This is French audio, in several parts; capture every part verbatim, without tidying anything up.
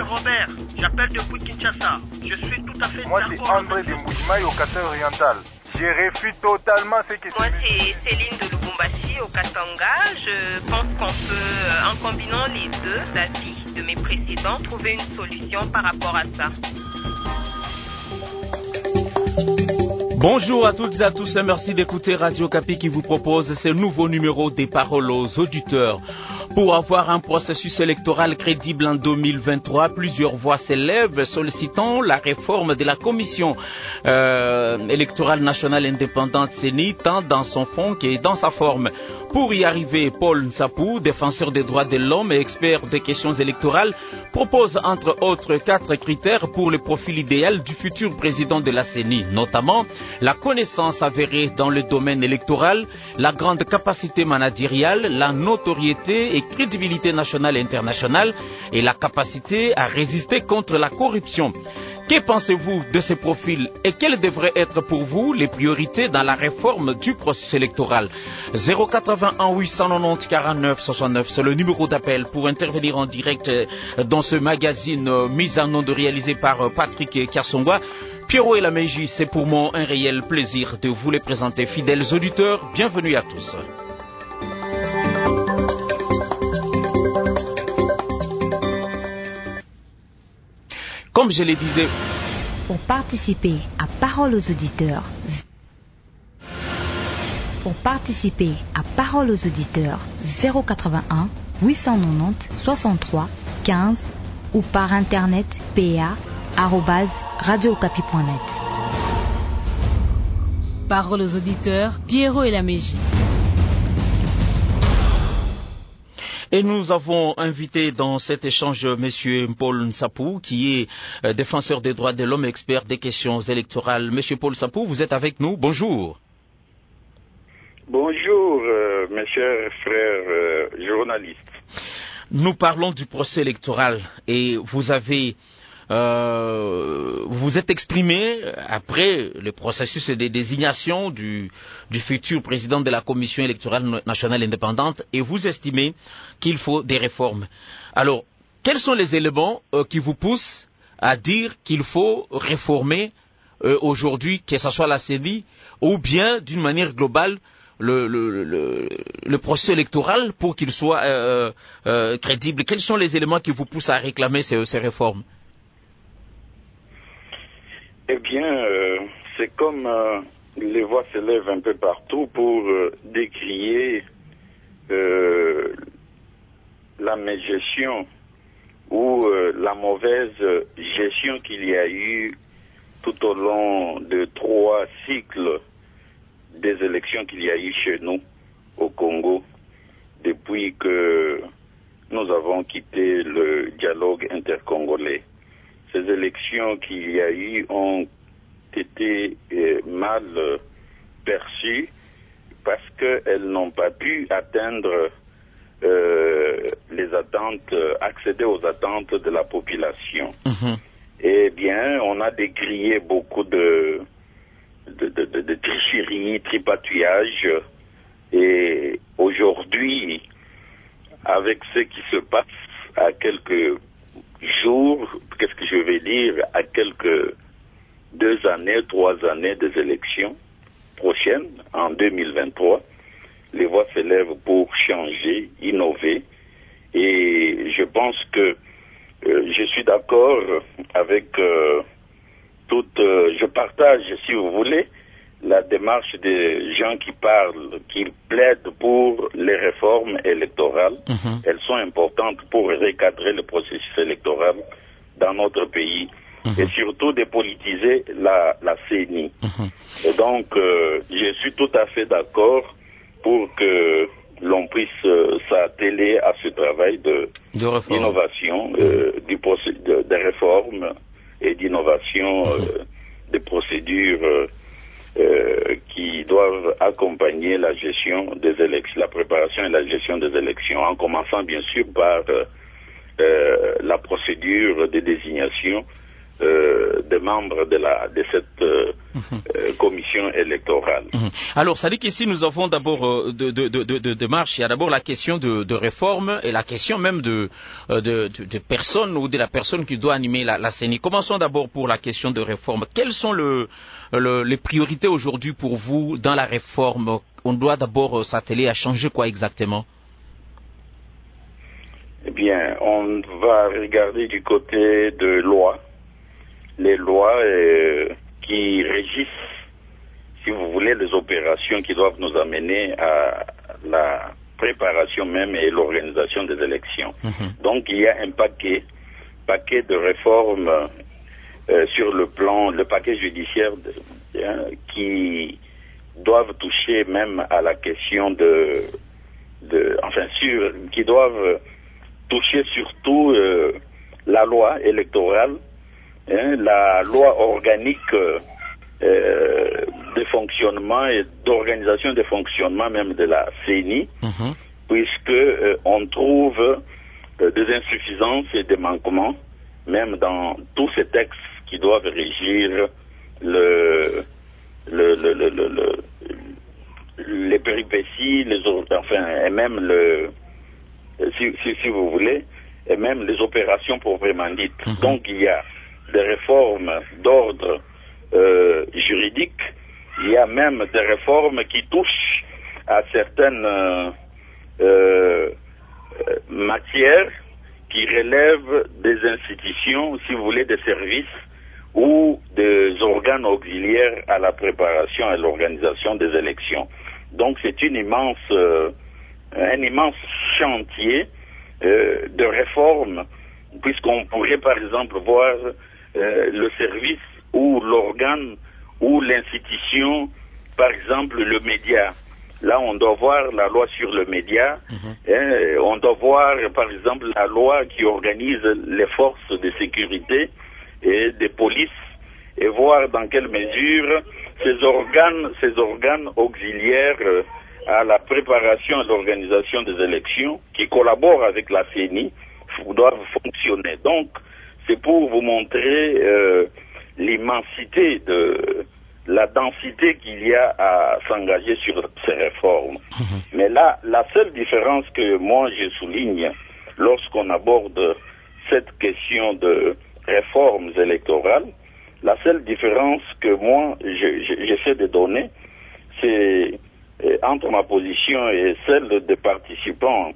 Robert, j'appelle depuis Kinshasa. Je suis tout à fait Moi, c'est André de Mbujimaï au Qatar oriental. Je réfute totalement ce que Moi, c'est Céline de Lubumbashi au Katanga. Je pense qu'on peut, en combinant les deux avis de mes précédents, trouver une solution par rapport à ça. Bonjour à toutes et à tous et merci d'écouter Radio Kapi qui vous propose ce nouveau numéro des paroles aux auditeurs. Pour avoir un processus électoral crédible en deux mille vingt-trois, plusieurs voix s'élèvent sollicitant la réforme de la Commission euh, électorale nationale indépendante C E N I, tant dans son fond que dans sa forme. Pour y arriver, Paul Nsapou, défenseur des droits de l'homme et expert des questions électorales, propose entre autres quatre critères pour le profil idéal du futur président de la C E N I, notamment la connaissance avérée dans le domaine électoral, la grande capacité managériale, la notoriété et crédibilité nationale et internationale et la capacité à résister contre la corruption. Que pensez-vous de ces profils et quelles devraient être pour vous les priorités dans la réforme du processus électoral? zéro quatre-vingt-un huit cent quatre-vingt-dix quarante-neuf soixante-neuf, c'est le numéro d'appel pour intervenir en direct dans ce magazine mis en onde réalisé par Patrick Karsongwa. Pierrot et la Meiji, c'est pour moi un réel plaisir de vous les présenter. Fidèles auditeurs, bienvenue à tous. Comme je le disais, pour participer à Parole aux auditeurs, pour participer à Parole aux auditeurs, zéro quatre-vingt-un huit cent quatre-vingt-dix soixante-trois quinze ou par internet pa arobase radiokapi point net. Parole aux auditeurs, Pierrot et la Meiji. Et nous avons invité dans cet échange M. Paul Nsapou, qui est euh, défenseur des droits de l'homme, expert des questions électorales. M. Paul Nsapou, vous êtes avec nous. Bonjour. Bonjour, euh, mes chers frères euh, journalistes. Nous parlons du procès électoral et vous avez... Euh, vous vous êtes exprimé après le processus de désignation du, du futur président de la Commission électorale nationale indépendante et vous estimez qu'il faut des réformes. Alors, quels sont les éléments euh, qui vous poussent à dire qu'il faut réformer euh, aujourd'hui, que ce soit la C E N I ou bien d'une manière globale le, le, le, le processus électoral pour qu'il soit euh, euh, crédible? Quels sont les éléments qui vous poussent à réclamer ces, ces réformes? Eh bien, euh, c'est comme euh, les voix s'élèvent un peu partout pour euh, décrier euh, la mégestion ou euh, la mauvaise gestion qu'il y a eu tout au long de trois cycles des élections qu'il y a eu chez nous au Congo depuis que nous avons quitté le dialogue intercongolais. Ces élections qu'il y a eu ont été euh, mal euh, perçues parce qu'elles n'ont pas pu atteindre euh, les attentes, euh, accéder aux attentes de la population. Mm-hmm. Eh bien, on a décrié beaucoup de, de, de, de, de tricheries, tripatouillages, et aujourd'hui, avec ce qui se passe à quelques jours, qu'est-ce que je vais dire, à quelques deux années, trois années des élections prochaines, en deux mille vingt-trois, les voix s'élèvent pour changer, innover, et je pense que euh, je suis d'accord avec euh, toute, euh, je partage, si vous voulez, la démarche des gens qui parlent, qui plaident pour les réformes électorales. Mm-hmm. Elles sont importantes pour recadrer le processus électoral dans notre pays. Mm-hmm. Et surtout dépolitiser la, la C E N I. Mm-hmm. Et donc, euh, je suis tout à fait d'accord pour que l'on puisse euh, s'atteler à ce travail de, de d'innovation, euh, mm-hmm. du procé- de, de réforme et d'innovation mm-hmm. euh, des procédures euh, Euh, qui doivent accompagner la gestion des élections, la préparation et la gestion des élections, en commençant bien sûr par euh, euh, la procédure de désignation euh, des membres de, la, de cette euh, mmh. euh, commission électorale. Mmh. Alors, ça dit qu'ici, nous avons d'abord euh, de, de, de, de, de marche. Il y a d'abord la question de, de réforme et la question même de, de, de, de personnes ou de la personne qui doit animer la, la C E N I. Commençons d'abord pour la question de réforme. Quelles sont le, le, les priorités aujourd'hui pour vous dans la réforme? On doit d'abord s'atteler à changer quoi exactement? Eh bien, on va regarder du côté de loi. Les lois euh, qui régissent, si vous voulez, les opérations qui doivent nous amener à la préparation même et l'organisation des élections. Mmh. Donc, il y a un paquet, paquet de réformes euh, sur le plan, le paquet judiciaire de, hein, qui doivent toucher même à la question de, de enfin, sur, qui doivent toucher surtout euh, la loi électorale, Hein, la loi organique euh, de fonctionnement et d'organisation de fonctionnement même de la C E N I, mmh. puisque euh, on trouve euh, des insuffisances et des manquements même dans tous ces textes qui doivent régir le, le, le, le, le, le les péripéties, les enfin et même le si, si, si vous voulez, et même les opérations proprement dites. Mmh. Donc il y a des réformes d'ordre euh, juridique, il y a même des réformes qui touchent à certaines euh, euh, matières qui relèvent des institutions, si vous voulez, des services ou des organes auxiliaires à la préparation et à l'organisation des élections. Donc c'est une immense, euh, un immense chantier euh, de réformes, puisqu'on pourrait par exemple voir Euh, le service ou l'organe ou l'institution, par exemple le média. Là, on doit voir la loi sur le média. Mmh. Hein, on doit voir, par exemple, la loi qui organise les forces de sécurité et de police et voir dans quelle mesure ces organes, ces organes auxiliaires à la préparation et l'organisation des élections qui collaborent avec la C E N I doivent fonctionner. Donc, c'est pour vous montrer euh, l'immensité de la densité qu'il y a à s'engager sur ces réformes. Mmh. Mais là, la seule différence que moi je souligne lorsqu'on aborde cette question de réformes électorales, la seule différence que moi je, je, j'essaie de donner, c'est euh, entre ma position et celle des participants,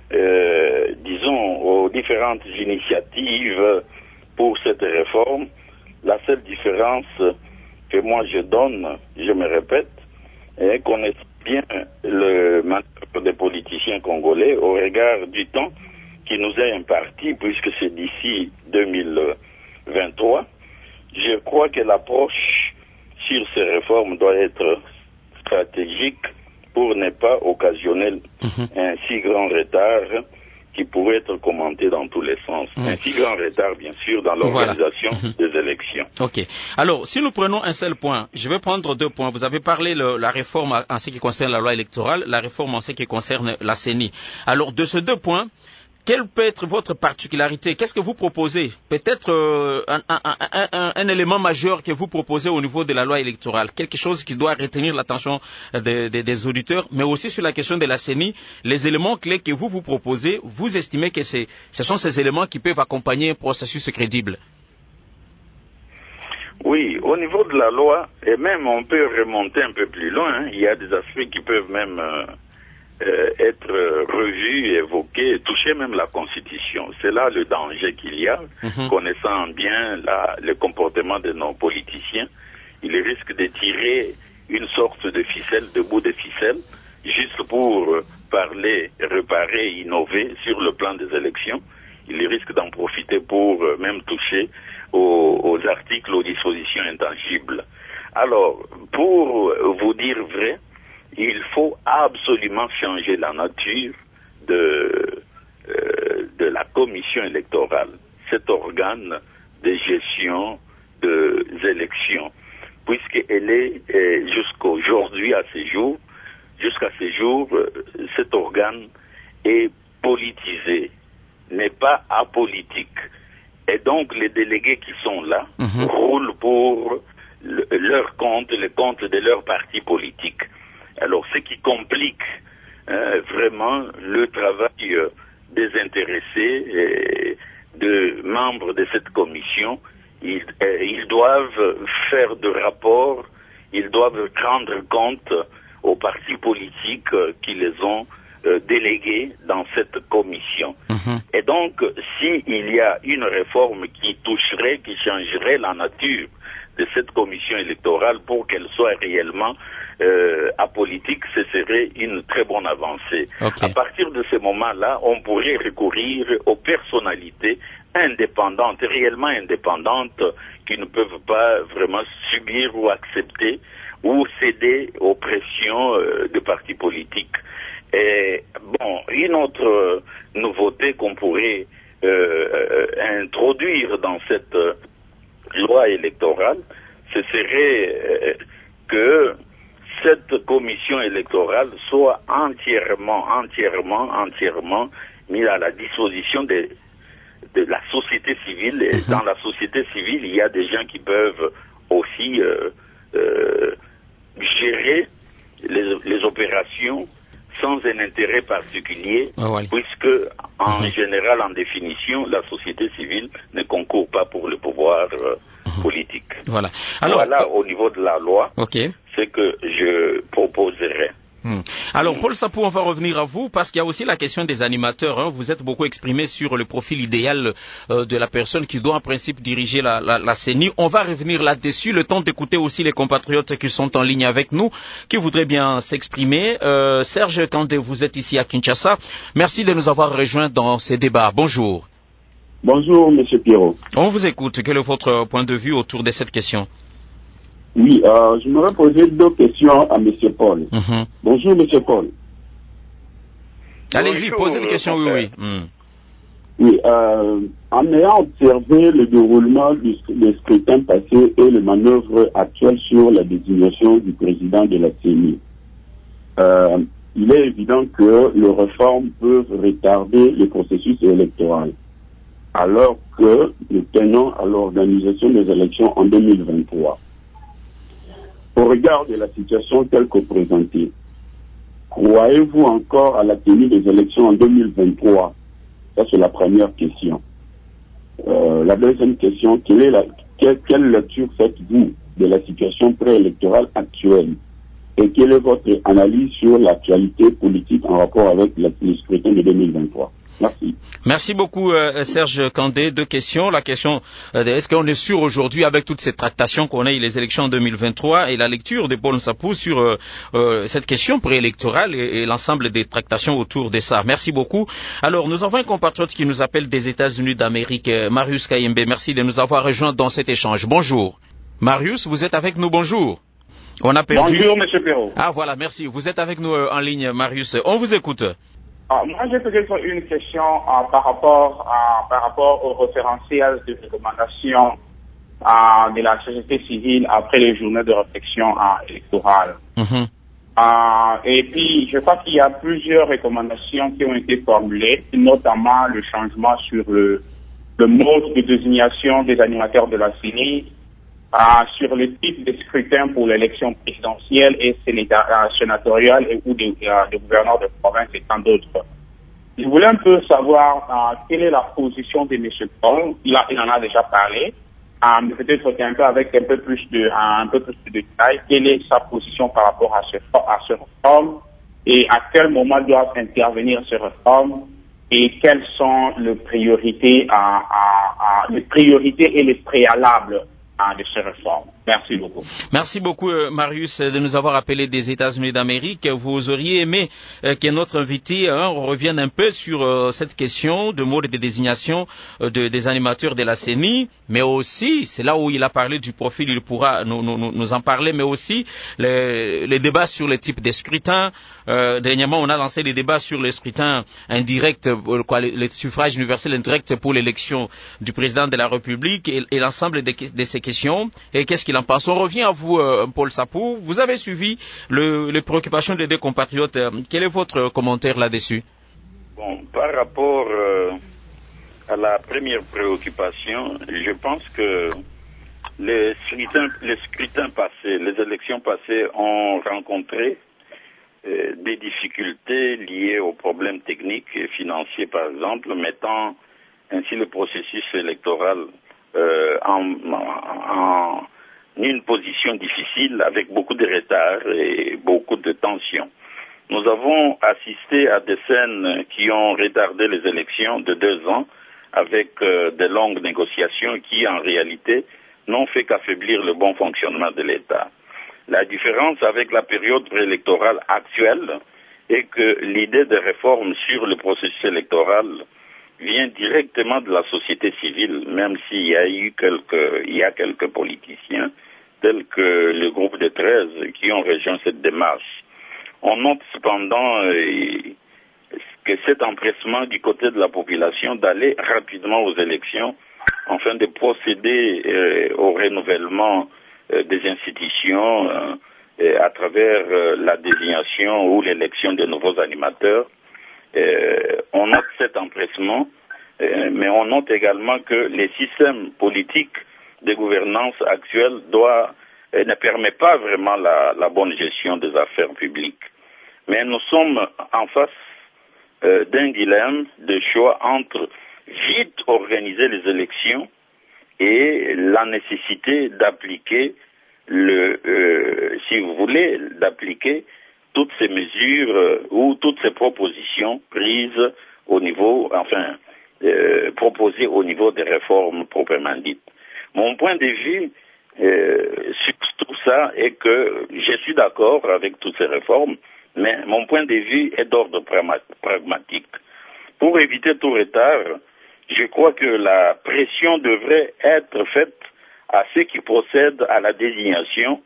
euh, disons, aux différentes initiatives pour cette réforme. La seule différence que moi je donne, je me répète, est qu'on est bien le manœuvre des politiciens congolais au regard du temps qui nous est imparti, puisque c'est d'ici deux mille vingt-trois. Je crois que l'approche sur ces réformes doit être stratégique pour ne pas occasionner mmh. un si grand retard qui pourrait être commenté dans tous les sens. Mmh. Un si grand retard, bien sûr, dans l'organisation voilà. des élections. Ok. Alors, si nous prenons un seul point, je vais prendre deux points. Vous avez parlé de la réforme en ce qui concerne la loi électorale, la réforme en ce qui concerne la C E N I. Alors, de ces deux points, quelle peut être votre particularité? Qu'est-ce que vous proposez? Peut-être euh, un, un, un, un, un élément majeur que vous proposez au niveau de la loi électorale, quelque chose qui doit retenir l'attention des, des, des auditeurs, mais aussi sur la question de la C E N I, les éléments clés que vous vous proposez, vous estimez que c'est, ce sont ces éléments qui peuvent accompagner un processus crédible? Oui, au niveau de la loi, et même on peut remonter un peu plus loin, hein, il y a des aspects qui peuvent même... Euh, Euh, être revu, évoqué, toucher même la Constitution. C'est là le danger qu'il y a, mmh. connaissant bien la, le comportement de nos politiciens. Ils risquent de tirer une sorte de ficelle, de bout de ficelle, juste pour parler, réparer, innover sur le plan des élections. Ils risquent d'en profiter pour même toucher aux, aux articles, aux dispositions intangibles. Alors, pour vous dire vrai, il faut absolument changer la nature de, euh, de la commission électorale, cet organe de gestion des élections, puisqu'elle est euh, jusqu'aujourd'hui, à ce jour, jusqu'à ce jour, euh, cet organe est politisé, n'est pas apolitique. Et donc, les délégués qui sont là Mhm. roulent pour le- leur compte, le compte de leur parti politique. Alors, ce qui complique euh, vraiment le travail euh, des intéressés et de membres de cette commission. Ils, euh, ils doivent faire de rapports, ils doivent rendre compte aux partis politiques euh, qui les ont euh, délégués dans cette commission. Mhm. Et donc, s'il y a une réforme qui toucherait, qui changerait la nature de cette commission électorale pour qu'elle soit réellement euh, apolitique, ce serait une très bonne avancée. Ok. À partir de ce moment-là, on pourrait recourir aux personnalités indépendantes, réellement indépendantes, qui ne peuvent pas vraiment subir ou accepter ou céder aux pressions euh, de partis politiques. Et bon, une autre euh, nouveauté qu'on pourrait euh, euh, introduire dans cette euh, loi électorale, ce serait euh, que cette commission électorale soit entièrement, entièrement, entièrement mise à la disposition de, de la société civile. Et Mhm. dans la société civile, il y a des gens qui peuvent aussi euh, euh, gérer les, les opérations sans un intérêt particulier, Ah, ouais. puisque en Mhm. général, en définition, la société civile ne concourt pas pour le pouvoir euh, politique. Voilà. Alors, Voilà, euh, au niveau de la loi, ok. ce que je proposerai. Hmm. Alors, Paul Sapou, on va revenir à vous parce qu'il y a aussi la question des animateurs. Hein. Vous êtes beaucoup exprimé sur le profil idéal euh, de la personne qui doit en principe diriger la, la, la C E N I. On va revenir là-dessus, le temps d'écouter aussi les compatriotes qui sont en ligne avec nous, qui voudraient bien s'exprimer. Euh, Serge Kandé, vous êtes ici à Kinshasa. Merci de nous avoir rejoints dans ces débats. Bonjour. Bonjour, Monsieur Pierrot. On vous écoute. Quel est votre point de vue autour de cette question? Oui, euh, je me poser deux questions à Monsieur Paul. Mhm. Bonjour, Monsieur Paul. Allez-y, Bonjour, posez une question, oui, mon oui. frère. Hmm. Oui, euh, en ayant observé le déroulement du sc- des scrutins passés et les manœuvres actuelles sur la désignation du président de la C E N I, euh, il est évident que les réformes peuvent retarder le processus électoral, alors que nous tenons à l'organisation des élections en deux mille vingt-trois. Au regard de la situation telle que présentée, croyez-vous encore à la tenue des élections en deux mille vingt-trois? Ça, c'est la première question. Euh, la deuxième question, quelle, est la, quelle, quelle lecture faites-vous de la situation préélectorale actuelle? Et quelle est votre analyse sur l'actualité politique en rapport avec la, le scrutin de deux mille vingt-trois? Merci. Merci beaucoup, euh, Serge Kandé. Deux questions. La question, euh, de, est-ce qu'on est sûr aujourd'hui, avec toutes ces tractations qu'on a eu, les élections en deux mille vingt-trois, et la lecture de Paul Sapou sur euh, euh, cette question préélectorale et, et l'ensemble des tractations autour de ça. Merci beaucoup. Alors, nous avons un compatriote qui nous appelle des États-Unis d'Amérique, euh, Marius Kayembe. Merci de nous avoir rejoints dans cet échange. Bonjour. Marius, vous êtes avec nous. Bonjour. On a perdu. Bonjour, Monsieur Perrault. Ah, voilà, merci. Vous êtes avec nous euh, en ligne, Marius. On vous écoute. Ah, moi, j'ai peut-être une question ah, par rapport à, par rapport au référentiel de recommandation ah, de la société civile après les journées de réflexion ah, électorale. Mhm. Ah, et puis, je crois qu'il y a plusieurs recommandations qui ont été formulées, notamment le changement sur le, le mode de désignation des animateurs de la C E N I, ah, sur le type de scrutin pour l'élection présidentielle et sénatoriale sénatoriale et ou des, euh, des gouverneurs de province et tant d'autres. Je voulais un peu savoir euh, quelle est la position de M. Paul. Il, a, il en a déjà parlé, euh, mais peut-être qu'un peu avec un peu plus de un peu plus de détails. Quelle est sa position par rapport à ce à ce réforme et à quel moment doivent intervenir ces réformes et quelles sont les priorités à, à, à les priorités et les préalables de ces réformes. Merci beaucoup. Merci beaucoup, euh, Marius, de nous avoir appelé des États-Unis d'Amérique. Vous auriez aimé euh, que notre invité hein, revienne un peu sur euh, cette question de mode de désignation euh, de, des animateurs de la C E N I, mais aussi, c'est là où il a parlé du profil, il pourra nous, nous, nous en parler, mais aussi les, les débats sur le type de scrutin. Euh, dernièrement, on a lancé des débats sur le scrutin indirect, euh, quoi, le, le suffrage universel indirect pour l'élection du président de la République et, et l'ensemble de, de ces questions. Et qu'est-ce qu'il en pense? On revient à vous, euh, Paul Sapou. Vous avez suivi le, les préoccupations des deux compatriotes. Quel est votre commentaire là-dessus? Bon, par rapport euh, à la première préoccupation, je pense que les scrutins, les scrutins passés, les élections passées ont rencontré euh, des difficultés liées aux problèmes techniques et financiers, par exemple, mettant ainsi le processus électoral euh, en, en, en une position difficile avec beaucoup de retard et beaucoup de tensions. Nous avons assisté à des scènes qui ont retardé les élections de deux ans avec euh, de longues négociations qui, en réalité, n'ont fait qu'affaiblir le bon fonctionnement de l'État. La différence avec la période préélectorale actuelle est que l'idée de réforme sur le processus électoral vient directement de la société civile, même s'il y a eu quelques, il y a quelques politiciens, tels que le groupe de treize, qui ont rejoint cette démarche. On note cependant euh, que cet empressement du côté de la population d'aller rapidement aux élections afin de procéder euh, au renouvellement euh, des institutions euh, à travers euh, la désignation ou l'élection de nouveaux animateurs. Euh, on note cet empressement, euh, mais on note également que les systèmes politiques de gouvernance actuels doit, euh, ne permet pas vraiment la, la bonne gestion des affaires publiques. Mais nous sommes en face euh, d'un dilemme de choix entre vite organiser les élections et la nécessité d'appliquer le, euh, si vous voulez, d'appliquer toutes ces mesures euh, ou toutes ces propositions prises au niveau, enfin, euh, proposées au niveau des réformes proprement dites. Mon point de vue euh, sur tout ça est que je suis d'accord avec toutes ces réformes, mais mon point de vue est d'ordre pragmatique. Pour éviter tout retard, je crois que la pression devrait être faite à ceux qui procèdent à la désignation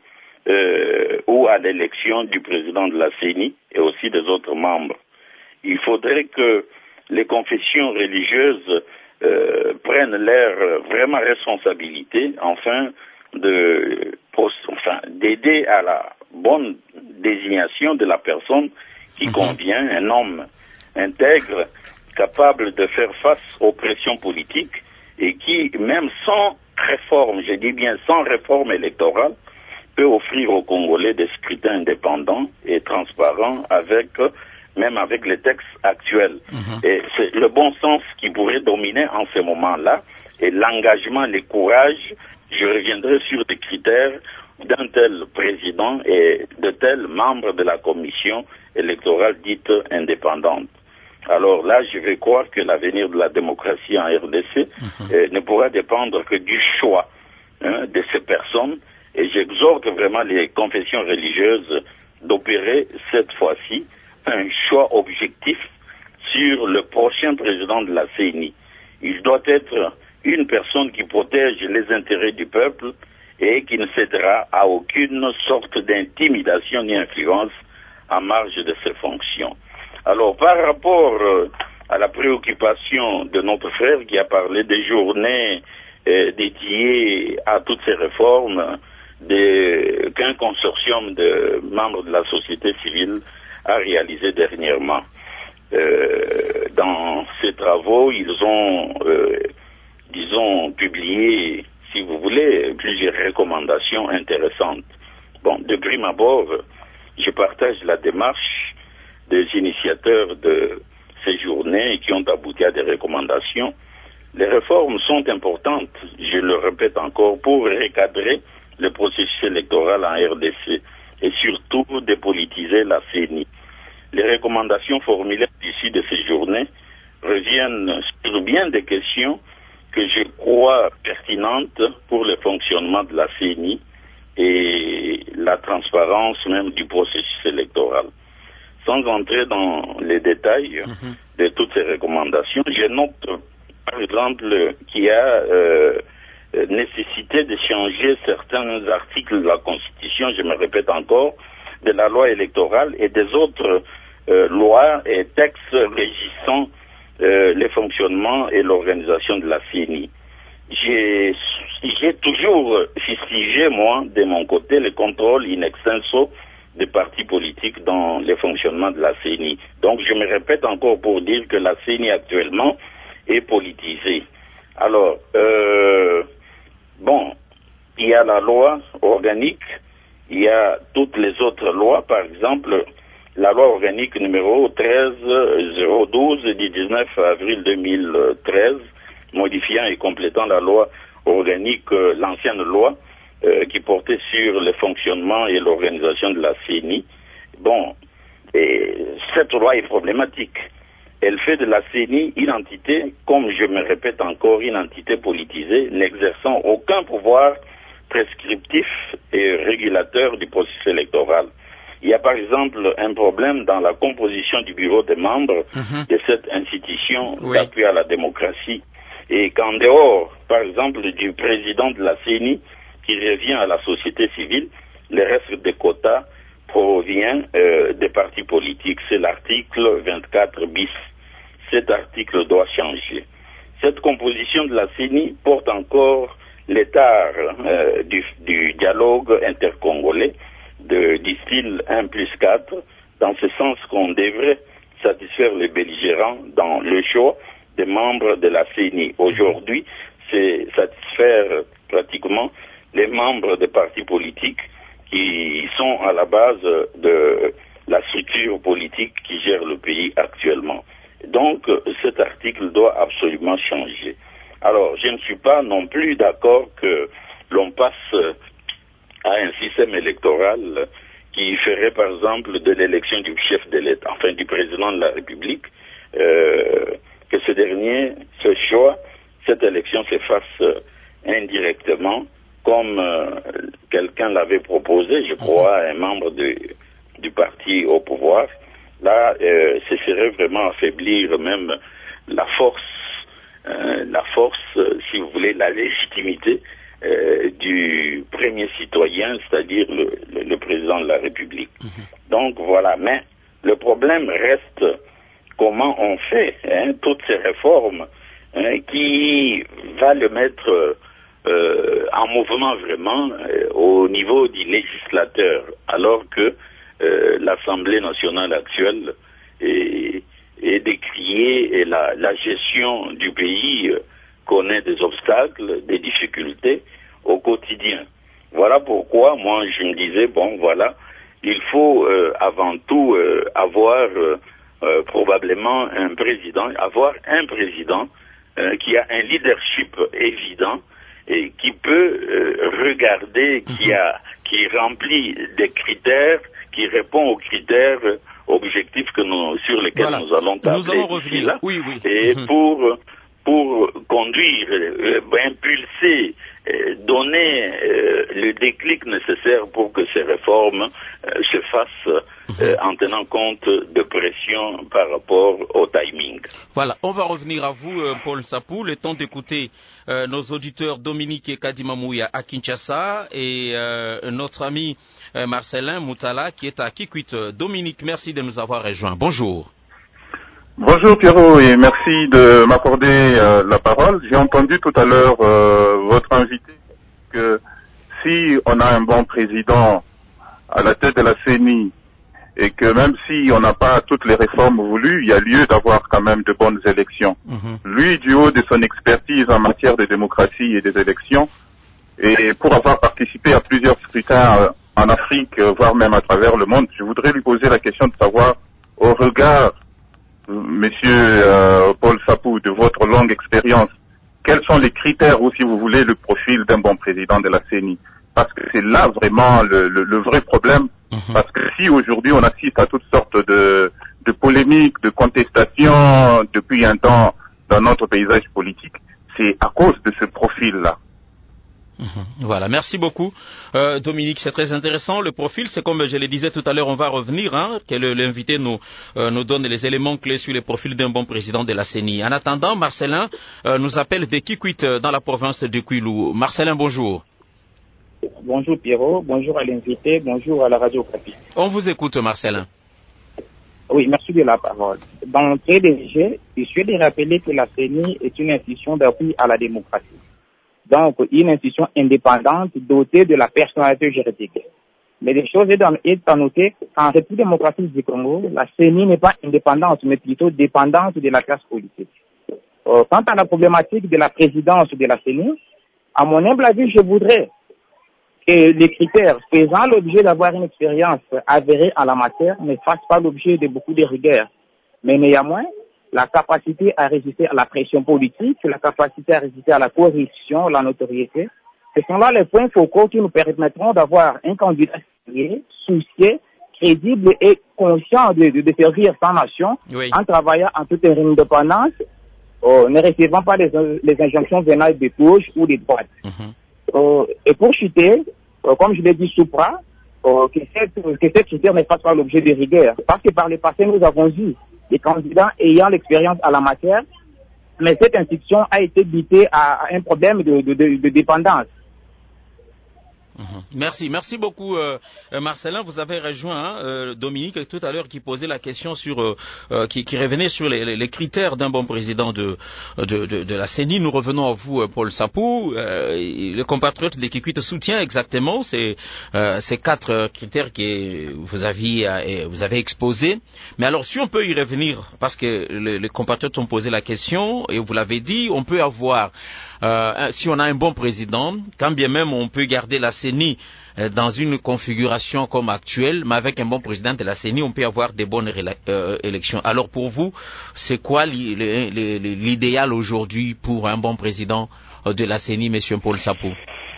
euh, ou à l'élection du président de la C E N I et aussi des autres membres. Il faudrait que les confessions religieuses euh, prennent leur vraiment responsabilité, enfin, de, enfin, d'aider à la bonne désignation de la personne qui convient, un homme intègre, capable de faire face aux pressions politiques et qui, même sans réforme, je dis bien sans réforme électorale, peut offrir aux Congolais des scrutins indépendants et transparents avec, même avec les textes actuels. Mm-hmm. Et c'est le bon sens qui pourrait dominer en ce moment-là et l'engagement, le courage. Je reviendrai sur des critères d'un tel président et de tels membres de la commission électorale dite indépendante. Alors là, je vais croire que l'avenir de la démocratie en R D C mm-hmm. euh, ne pourra dépendre que du choix hein, de ces personnes. Et j'exhorte vraiment les confessions religieuses d'opérer cette fois-ci un choix objectif sur le prochain président de la C E N I. Il doit être une personne qui protège les intérêts du peuple et qui ne cédera à aucune sorte d'intimidation ni influence en marge de ses fonctions. Alors, par rapport euh, à la préoccupation de notre frère qui a parlé des journées euh, dédiées à toutes ces réformes, de, qu'un consortium de membres de la société civile a réalisé dernièrement. Euh, dans ces travaux, ils ont, euh, disons, publié, si vous voulez, plusieurs recommandations intéressantes. Bon, de prime abord, je partage la démarche des initiateurs de ces journées qui ont abouti à des recommandations. Les réformes sont importantes, je le répète encore, pour recadrer le processus électoral en R D C et surtout dépolitiser la C E N I. Les recommandations formulées ici de ces journées reviennent sur bien des questions que je crois pertinentes pour le fonctionnement de la C E N I et la transparence même du processus électoral. Sans entrer dans les détails mm-hmm. de toutes ces recommandations, je note par exemple qu'il y a euh, nécessité de changer certains articles de la Constitution, je me répète encore, de la loi électorale et des autres euh, lois et textes régissant euh, les fonctionnements et l'organisation de la C E N I. J'ai, j'ai toujours fustigé, moi, de mon côté, le contrôle in extenso des partis politiques dans le fonctionnement de la C E N I. Donc, je me répète encore pour dire que la C E N I actuellement est politisée. Alors, euh, bon, il y a la loi organique, il y a toutes les autres lois, par exemple, la loi organique numéro treize zéro douze du dix-neuf avril deux mille treize, modifiant et complétant la loi organique, euh, l'ancienne loi, euh, qui portait sur le fonctionnement et l'organisation de la C E N I. Bon, et cette loi est problématique. Elle fait de la C E N I une entité, comme je me répète encore, une entité politisée, n'exerçant aucun pouvoir prescriptif et régulateur du processus électoral. Il y a par exemple un problème dans la composition du bureau des membres mmh. de cette institution oui. d'appui à la démocratie, et qu'en dehors, par exemple, du président de la C E N I qui revient à la société civile, le reste des quotas provient euh, des partis politiques. C'est l'article vingt-quatre bis. Cet article doit changer. Cette composition de la C E N I porte encore l'état euh, du, du dialogue intercongolais de, du style un plus quatre, dans ce sens qu'on devrait satisfaire les belligérants dans le choix des membres de la C E N I. Aujourd'hui, c'est satisfaire pratiquement les membres des partis politiques qui sont à la base de la structure politique qui gère le pays actuellement. Donc, cet article doit absolument changer. Alors, je ne suis pas non plus d'accord que l'on passe à un système électoral qui ferait, par exemple, de l'élection du chef de l'État, enfin du président de la République, euh, que ce dernier, ce choix, cette élection se fasse indirectement, comme euh, quelqu'un l'avait proposé, je crois, un membre de, du parti au pouvoir. Là, euh, ce serait vraiment affaiblir même la force, euh, la force, euh, si vous voulez, la légitimité euh, du premier citoyen, c'est-à-dire le, le, le président de la République. Mm-hmm. Donc voilà, mais le problème reste comment on fait hein, toutes ces réformes hein, qui va le mettre euh, en mouvement vraiment euh, au niveau du législateur, alors que euh, l'Assemblée nationale actuelle est, est décriée et la, la gestion du pays euh, connaît des obstacles, des difficultés au quotidien. Voilà pourquoi moi je me disais, bon voilà, il faut euh, avant tout euh, avoir euh, euh, probablement un président, avoir un président euh, qui a un leadership évident et qui peut euh, regarder, qui a, qui remplit des critères, qui répond aux critères euh, objectifs que nous, sur lesquels voilà. nous allons tabler. Nous allons revenir. Là, oui, oui. Et mm-hmm. pour pour conduire, euh, impulser, euh, donner euh, le déclic nécessaire pour que ces réformes euh, se fassent euh, en tenant compte de pression par rapport au timing. Voilà, on va revenir à vous, euh, Paul Sapou, le temps d'écouter euh, nos auditeurs Dominique et Kadimamouya à Kinshasa et euh, notre ami euh, Marcelin Moutala qui est à Kikwit. Dominique, merci de nous avoir rejoints. Bonjour. Bonjour Pierrot et merci de m'accorder euh, la parole. J'ai entendu tout à l'heure euh, votre invité que si on a un bon président à la tête de la C E N I et que même si on n'a pas toutes les réformes voulues, il y a lieu d'avoir quand même de bonnes élections. Mm-hmm. Lui, du haut de son expertise en matière de démocratie et des élections, et pour avoir participé à plusieurs scrutins euh, en Afrique, euh, voire même à travers le monde, je voudrais lui poser la question de savoir, au regard Monsieur euh, Paul Sapou, de votre longue expérience, quels sont les critères ou, si vous voulez, le profil d'un bon président de la C E N I? Parce que c'est là vraiment le, le, le vrai problème. Mm-hmm. Parce que si aujourd'hui on assiste à toutes sortes de, de polémiques, de contestations depuis un temps dans notre paysage politique, c'est à cause de ce profil-là. Mmh. Voilà, merci beaucoup euh, Dominique, c'est très intéressant. Le profil, c'est comme je le disais tout à l'heure, on va revenir, hein, que l'invité nous, euh, nous donne les éléments clés sur le profil d'un bon président de la C E N I. En attendant, Marcelin euh, nous appelle de Kikwit dans la province de Kwilu. Marcelin, bonjour. Bonjour Pierrot, bonjour à l'invité, bonjour à la radio Capi. On vous écoute Marcelin. Oui, merci de la parole. Dans l'entrée des jeux, je suis de rappeler que la C E N I est une institution d'appui à la démocratie. Donc, une institution indépendante dotée de la personnalité juridique. Mais les choses est à noter qu'en République démocratique du Congo, la C E N I n'est pas indépendante, mais plutôt dépendante de la classe politique. Euh, quant à la problématique de la présidence de la C E N I, à mon humble avis, je voudrais que les critères faisant l'objet d'avoir une expérience avérée en la matière ne fassent pas l'objet de beaucoup de rigueur. Mais néanmoins, la capacité à résister à la pression politique, la capacité à résister à la corruption, la notoriété, ce sont là les points focaux qui nous permettront d'avoir un candidat sérieux, soucieux, crédible et conscient de, de, de servir sa nation, oui, en travaillant en toute indépendance, euh, ne recevant pas les, les injonctions venant de gauche ou de droite. Mm-hmm. Euh, et pour chuter, euh, comme je l'ai dit Soupra, euh, que cette, que cette critère ne fasse pas l'objet de rigueur. Parce que par le passé, nous avons vu des candidats ayant l'expérience à la matière, mais cette institution a été butée à, à un problème de, de, de, de dépendance. Merci, merci beaucoup euh, Marcelin. Vous avez rejoint hein, euh, Dominique tout à l'heure qui posait la question sur, euh, euh, qui, qui revenait sur les, les critères d'un bon président de, de, de, de la C E N I. Nous revenons à vous, Paul Sapou. Euh, le compatriote de Kikwit soutient exactement ces, euh, ces quatre critères que vous aviez, euh, vous avez exposés. Mais alors, si on peut y revenir, parce que les, les compatriotes ont posé la question et vous l'avez dit, on peut avoir Euh, si on a un bon président, quand bien même on peut garder la C E N I euh, dans une configuration comme actuelle, mais avec un bon président de la C E N I, on peut avoir des bonnes euh, élections. Alors pour vous, c'est quoi l'idéal aujourd'hui pour un bon président de la C E N I, Monsieur Paul Sapou?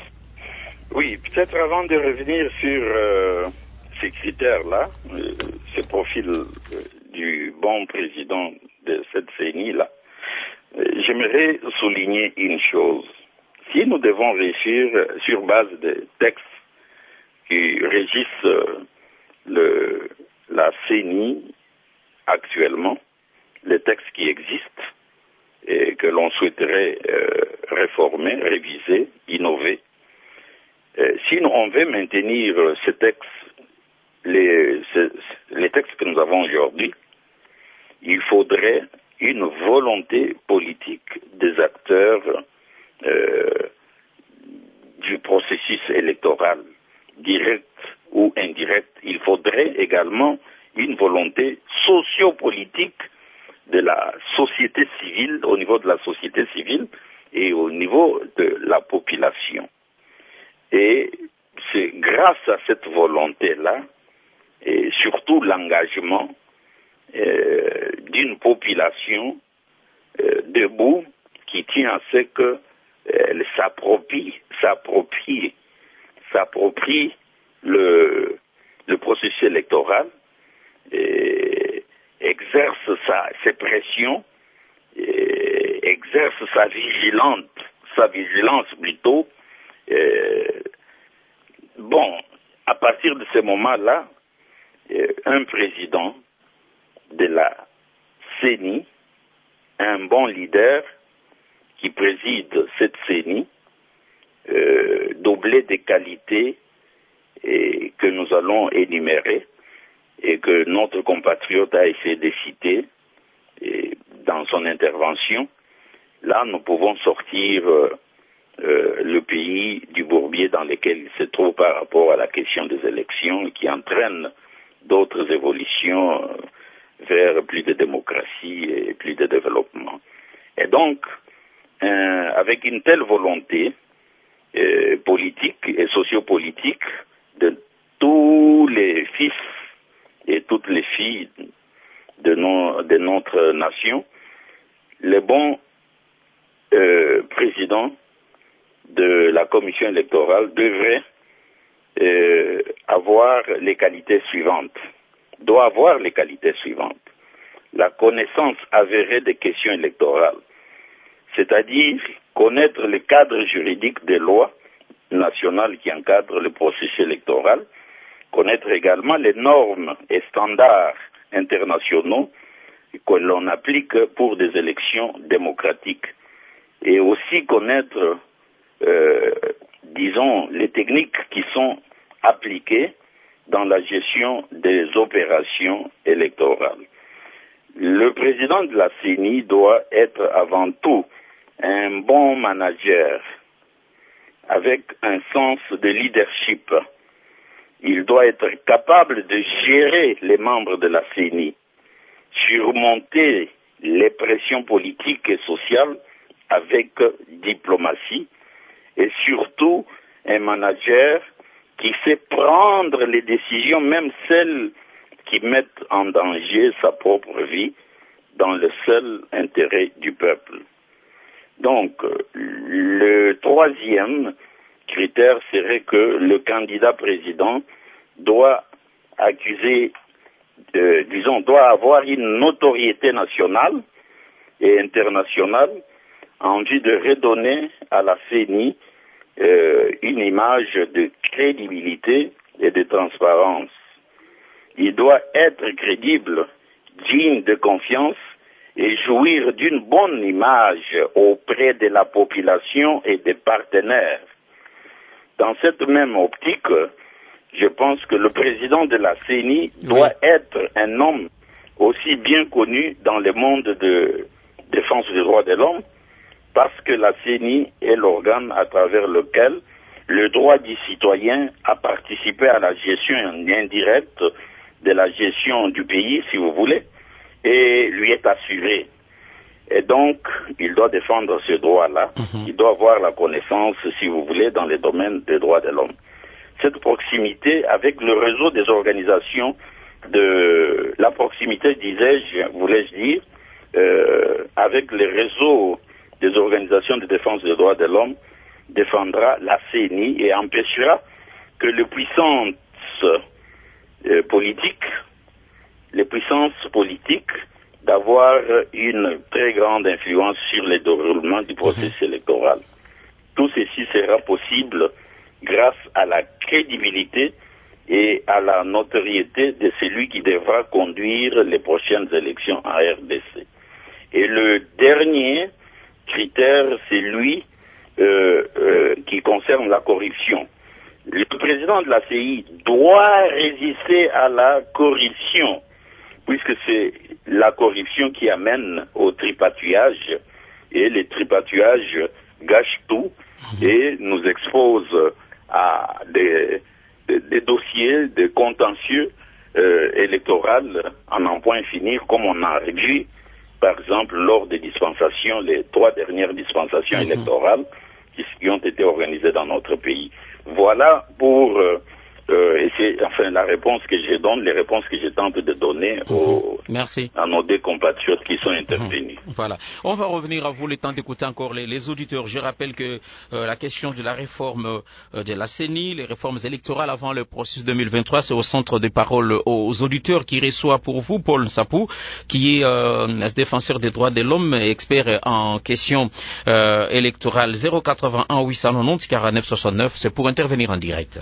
Oui, peut-être avant de revenir sur euh, ces critères-là, euh, ce profil euh, du bon président de cette C E N I-là, j'aimerais souligner une chose. Si nous devons réfléchir sur base des textes qui régissent le, la C E N I actuellement, les textes qui existent et que l'on souhaiterait euh, réformer, réviser, innover, euh, si on veut maintenir ces textes, les, ces, les textes que nous avons aujourd'hui, il faudrait une volonté politique des acteurs euh, du processus électoral, direct ou indirect. Il faudrait également une volonté sociopolitique de la société civile, au niveau de la société civile et au niveau de la population. Et c'est grâce à cette volonté-là, et surtout l'engagement Euh, d'une population euh, debout qui tient à ce qu'elle euh, s'approprie, s'approprie, s'approprie le, le processus électoral, et exerce sa, ses pressions, et exerce sa vigilance, sa vigilance plutôt. Euh, bon, à partir de ce moment-là, euh, un président de la C E N I, un bon leader qui préside cette C E N I, euh, doublé des qualités et que nous allons énumérer et que notre compatriote a essayé de citer et dans son intervention. Là, nous pouvons sortir euh, euh, le pays du bourbier dans lequel il se trouve par rapport à la question des élections qui entraîne d'autres évolutions euh, vers plus de démocratie et plus de développement. Et donc, euh, avec une telle volonté euh, politique et sociopolitique de tous les fils et toutes les filles de, nos, de notre nation, le bon euh, président de la commission électorale devrait euh, avoir les qualités suivantes. doit avoir les qualités suivantes. La connaissance avérée des questions électorales, c'est-à-dire connaître le cadre juridique des lois nationales qui encadrent le processus électoral, connaître également les normes et standards internationaux que l'on applique pour des élections démocratiques, et aussi connaître, euh, disons, les techniques qui sont appliquées dans la gestion des opérations électorales. Le président de la C E N I doit être avant tout un bon manager avec un sens de leadership. Il doit être capable de gérer les membres de la C E N I, surmonter les pressions politiques et sociales avec diplomatie, et surtout un manager qui sait prendre les décisions, même celles qui mettent en danger sa propre vie, dans le seul intérêt du peuple. Donc, le troisième critère serait que le candidat président doit accuser, euh, disons, doit avoir une notoriété nationale et internationale en vue de redonner à la C E N I euh, une image de crédibilité et de transparence. Il doit être crédible, digne de confiance et jouir d'une bonne image auprès de la population et des partenaires. Dans cette même optique, je pense que le président de la C E N I doit oui. être un homme aussi bien connu dans le monde de défense des droits de l'homme, parce que la C E N I est l'organe à travers lequel le droit du citoyen a participé à la gestion indirecte de la gestion du pays, si vous voulez, et lui est assuré. Et donc, il doit défendre ce droit-là. Mm-hmm. Il doit avoir la connaissance, si vous voulez, dans les domaines des droits de l'homme. Cette proximité avec le réseau des organisations de la proximité, disais-je, voulais-je dire, euh, avec les réseaux des organisations de défense des droits de l'homme, défendra la C E N I et empêchera que les puissances euh, politiques, les puissances politiques d'avoir une très grande influence sur le déroulement du processus électoral. Tout ceci sera possible grâce à la crédibilité et à la notoriété de celui qui devra conduire les prochaines élections en R D C. Et le dernier critère, c'est lui euh, euh, qui concerne la corruption. Le président de la C I doit résister à la corruption, puisque c'est la corruption qui amène au tripatouillage, et les tripatouillages gâchent tout et nous exposent à des, des, des dossiers de contentieux euh, électoral en en point finir, comme on a vu, par exemple, lors des dispensations, les trois dernières dispensations mmh. électorales qui, qui ont été organisées dans notre pays. Voilà pour euh, euh, et c'est enfin la réponse que je donne, les réponses que je tente de donner mmh. aux, Merci. à nos deux compatriotes qui sont intervenus. Mmh. Voilà. On va revenir à vous le temps d'écouter encore les, les auditeurs. Je rappelle que euh, la question de la réforme euh, de la C E N I, les réformes électorales avant le processus deux mille vingt-trois, c'est au centre des paroles aux auditeurs qui reçoit pour vous Paul Sapou, qui est euh, défenseur des droits de l'homme, expert en questions euh, électorales. zéro quatre-vingt-un huit cent quatre-vingt-dix quarante-neuf soixante-neuf, c'est pour intervenir en direct.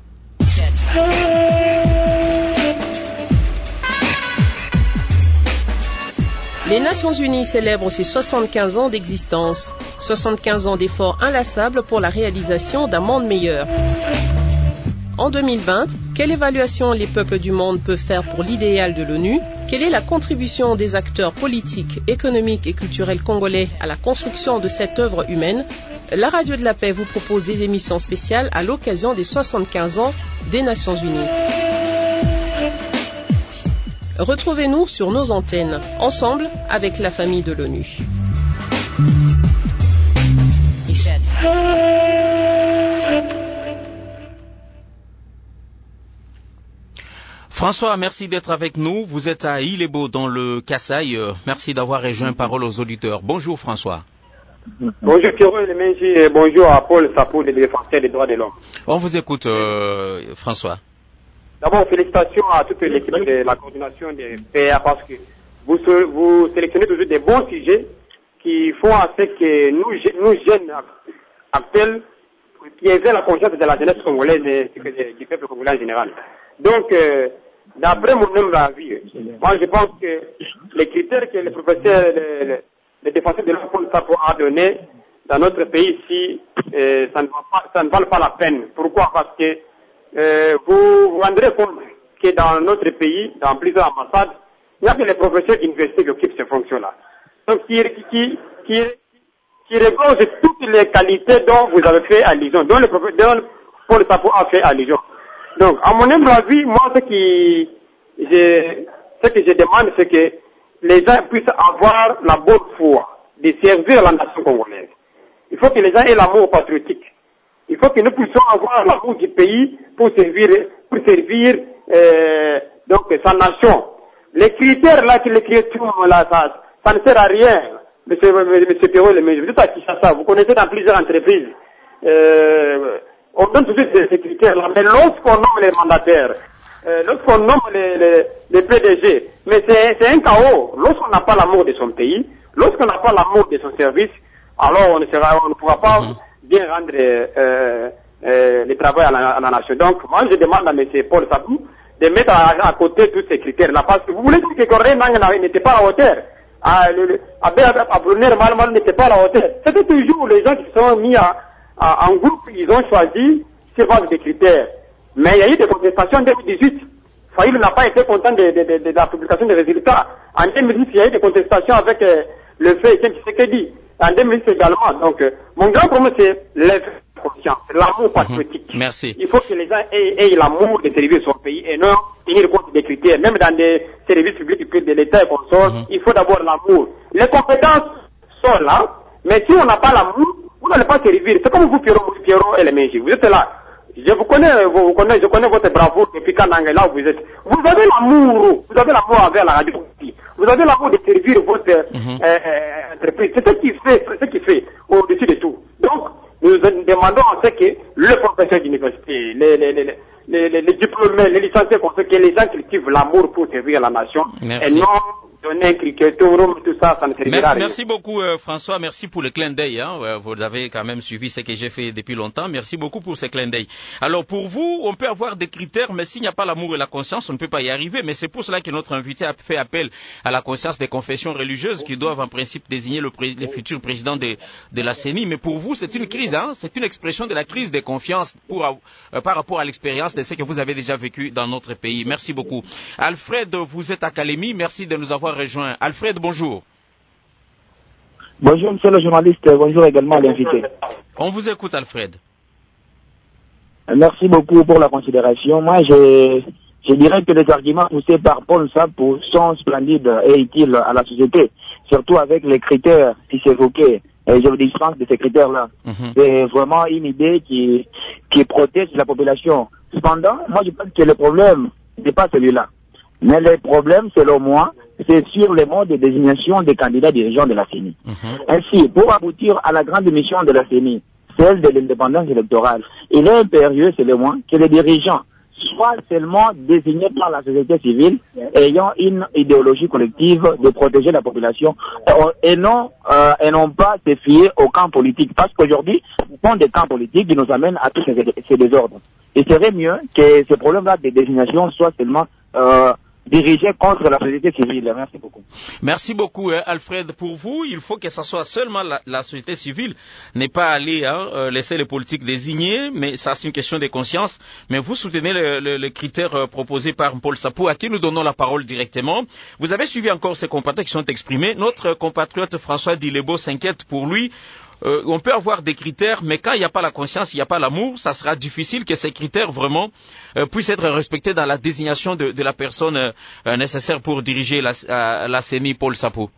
Les Nations Unies célèbrent ses soixante-quinze ans d'existence, soixante-quinze ans d'efforts inlassables pour la réalisation d'un monde meilleur. En deux mille vingt, quelle évaluation les peuples du monde peuvent faire pour l'idéal de l'ONU? Quelle est la contribution des acteurs politiques, économiques et culturels congolais à la construction de cette œuvre humaine? La Radio de la Paix vous propose des émissions spéciales à l'occasion des soixante-quinze ans des Nations Unies. Retrouvez-nous sur nos antennes, ensemble avec la famille de l'ONU. François, merci d'être avec nous. Vous êtes à Ilebo dans le Kasaï. Merci d'avoir rejoint Parole aux auditeurs. Bonjour François. Bonjour Pierrot et bonjour à Paul Sapou, le défenseur des droits de l'homme. On vous écoute euh, François. D'abord, félicitations à toute l'équipe de la coordination des P A parce que vous, vous sélectionnez toujours des bons sujets qui font en fait que nous, nous jeunes actuels, qui éveillent la conscience de la jeunesse congolaise et du peuple congolais en général. Donc, euh, d'après mon humble avis, moi je pense que les critères que le professeur, le, le, le défenseur de l'homme a donné dans notre pays ici, euh, ça, ne va pas, ça ne vale pas la peine. Pourquoi? Parce que euh, vous vous rendrez compte que dans notre pays, dans plusieurs ambassades, il n'y a que les professeurs d'université qui occupent ces fonctions-là. Donc, qui, qui, qui, qui regorge toutes les qualités dont vous avez fait allusion, dont le professeur Paul Sapou a fait allusion. Donc, à mon humble avis, moi, ce, qui, je, ce que je demande, c'est que les gens puissent avoir la bonne foi de servir la nation congolaise. Il faut que les gens aient l'amour patriotique. Il faut que nous puissions avoir l'amour du pays pour servir, pour servir euh, donc sa nation. Les critères là, que les critères là, ça, ça ne sert à rien. Monsieur, monsieur Pierrot, vous êtes à Kinshasa, vous connaissez dans plusieurs entreprises. Euh, on donne toujours ces critères là, mais lorsqu'on nomme les mandataires, euh, lorsqu'on nomme les, les, les P D G, mais c'est un chaos. Lorsqu'on n'a pas l'amour de son pays, lorsqu'on n'a pas l'amour de son service, alors on ne, sera, on ne pourra pas bien rendre euh, euh, le travail à la, à la nation. Donc, moi, je demande à M. Paul Sabou de mettre à, à côté tous ces critères-là, parce que vous voulez dire que Corée n'était pas à la hauteur. Apollinaire Malmal n'était pas à la hauteur. C'était toujours les gens qui sont mis à, à, en groupe, ils ont choisi sur base des critères. Mais il y a eu des contestations en deux mille dix-huit. Faïl n'a pas été content de, de, de, de la publication des résultats. En deux mille dix, il y a eu des contestations avec euh, le fait Etienne Tshisekedi. En deux mille dix également. Donc, euh, mon grand problème, c'est l'inconscience, l'amour patriotique. Mmh. Merci. Il faut que les gens aient, aient l'amour de servir son pays et non tenir compte des critères. Même dans des services publics de l'État et consorts, mmh. il faut d'abord l'amour. Les compétences sont là, mais si on n'a pas l'amour, vous n'allez pas servir. C'est comme vous, Pierrot, Pierrot et les Mengi. Vous êtes là. Je vous connais, vous, vous connaissez, je connais votre bravoure depuis quand là où vous êtes. Vous avez l'amour, vous avez l'amour envers la radio. Vous avez l'amour de servir votre mm-hmm. euh, entreprise. C'est ce qui fait, c'est ce qui fait au-dessus de tout. Donc, nous demandons en fait que le professeur d'université, les, les, les, les, les, les diplômés, les licenciés, que les gens cultivent l'amour pour servir la nation. Merci. Et non donner un cricket, tout ça, ça ne servira merci, à rien. Merci beaucoup euh, François, merci pour le clin d'œil. Hein. Vous avez quand même suivi ce que j'ai fait depuis longtemps. Merci beaucoup pour ce clin d'œil. Alors pour vous, on peut avoir des critères, mais s'il n'y a pas l'amour et la conscience, on ne peut pas y arriver. Mais c'est pour cela que notre invité a fait appel à la conscience des confessions religieuses qui doivent en principe désigner le, pré le futur président de, de la C E N I. Mais pour vous, c'est une crise, hein. C'est une expression de la crise de confiance pour, euh, par rapport à l'expérience de ce que vous avez déjà vécu dans notre pays. Merci beaucoup. Alfred, vous êtes à Kalemi. Merci de nous avoir rejoint. Alfred, bonjour. Bonjour, monsieur le journaliste. Bonjour également à l'invité. On vous écoute, Alfred. Merci beaucoup pour la considération. Moi, je, je dirais que les arguments poussés par Paul Sabou sont splendides et utiles à la société, surtout avec les critères qui s'évoquaient. Et je vous dispense de ces critères-là. Mm-hmm. C'est vraiment une idée qui, qui protège la population. Cependant, moi, je pense que le problème n'est pas celui-là. Mais le problème, selon moi, c'est sur le mode de désignation des candidats dirigeants de la C E N I. Mmh. Ainsi, pour aboutir à la grande mission de la C E N I, celle de l'indépendance électorale, il est impérieux, selon moi, que les dirigeants soient seulement désignés par la société civile ayant une idéologie collective de protéger la population et non, euh, et non pas se fier au camp politique. Parce qu'aujourd'hui, ce sont des camps politiques qui nous amènent à tous ces, ces désordres. Il serait mieux que ces problèmes-là de désignation soient seulement euh, dirigé contre la société civile. Merci beaucoup. Merci beaucoup, hein, Alfred. Pour vous, il faut que ce soit seulement la, la société civile, n'est pas aller hein, euh, laisser les politiques désigner, mais ça c'est une question de conscience. Mais vous soutenez le, le, le critère euh, proposé par Paul Sabou, à qui nous donnons la parole directement. Vous avez suivi encore ces compatriotes qui sont exprimés. Notre compatriote François Dilebo s'inquiète pour lui. Euh, on peut avoir des critères, mais quand il n'y a pas la conscience, il n'y a pas l'amour, ça sera difficile que ces critères vraiment euh, puissent être respectés dans la désignation de, de la personne euh, nécessaire pour diriger la, euh, la C E N I, Paul Sabou.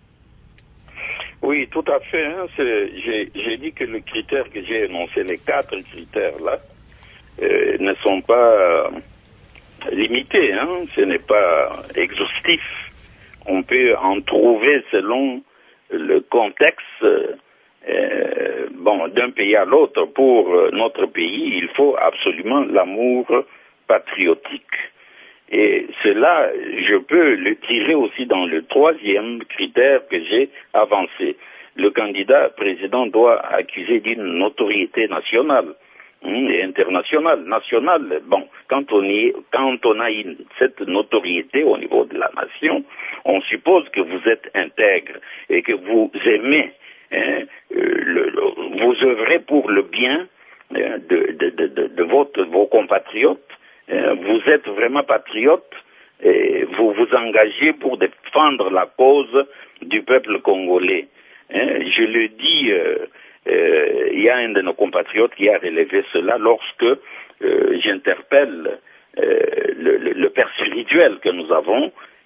Oui, tout à fait. Hein, j'ai dit que les critères que j'ai énoncés, les quatre critères-là, euh, ne sont pas euh, limités. Hein, ce n'est pas exhaustif. On peut en trouver selon le contexte. Euh, Euh, bon, d'un pays à l'autre, pour euh, notre pays, il faut absolument l'amour patriotique. Et cela, je peux le tirer aussi dans le troisième critère que j'ai avancé. Le candidat président doit accuser d'une notoriété nationale hein, et internationale. Nationale, bon, quand on, y, quand on a une, cette notoriété au niveau de la nation, on suppose que vous êtes intègre et que vous aimez Hein, euh, le, le, vous œuvrez pour le bien euh, de, de, de, de, de votre, vos compatriotes, euh, vous êtes vraiment patriote et vous vous engagez pour défendre la cause du peuple congolais. Hein, je le dis, euh, euh, il y a un de nos compatriotes qui a relevé cela lorsque euh, j'interpelle euh, le, le, le père spirituel que nous avons,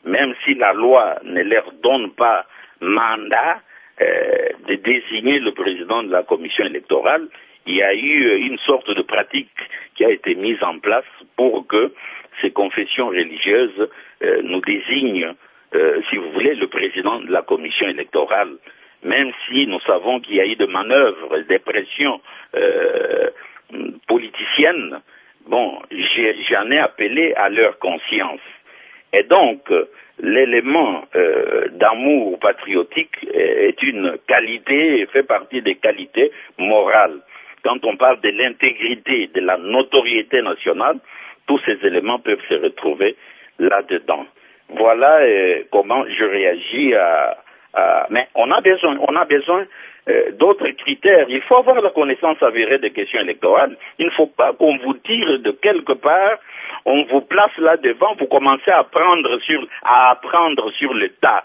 même si la loi ne leur donne pas mandat euh, de désigner le président de la commission électorale, il y a eu une sorte de pratique qui a été mise en place pour que ces confessions religieuses euh, nous désignent, euh, si vous voulez, le président de la commission électorale. Même si nous savons qu'il y a eu des manœuvres, des pressions euh, politiciennes, bon, j'en ai appelé à leur conscience. Et donc, l'élément euh, d'amour patriotique est une qualité, fait partie des qualités morales. Quand on parle de l'intégrité, de la notoriété nationale, tous ces éléments peuvent se retrouver là-dedans. Voilà euh, comment je réagis à, à... Mais on a besoin, on a besoin euh, d'autres critères. Il faut avoir la connaissance avérée des questions électorales. Il ne faut pas qu'on vous tire de quelque part, on vous place là devant, vous commencez à apprendre sur, à apprendre sur le tas.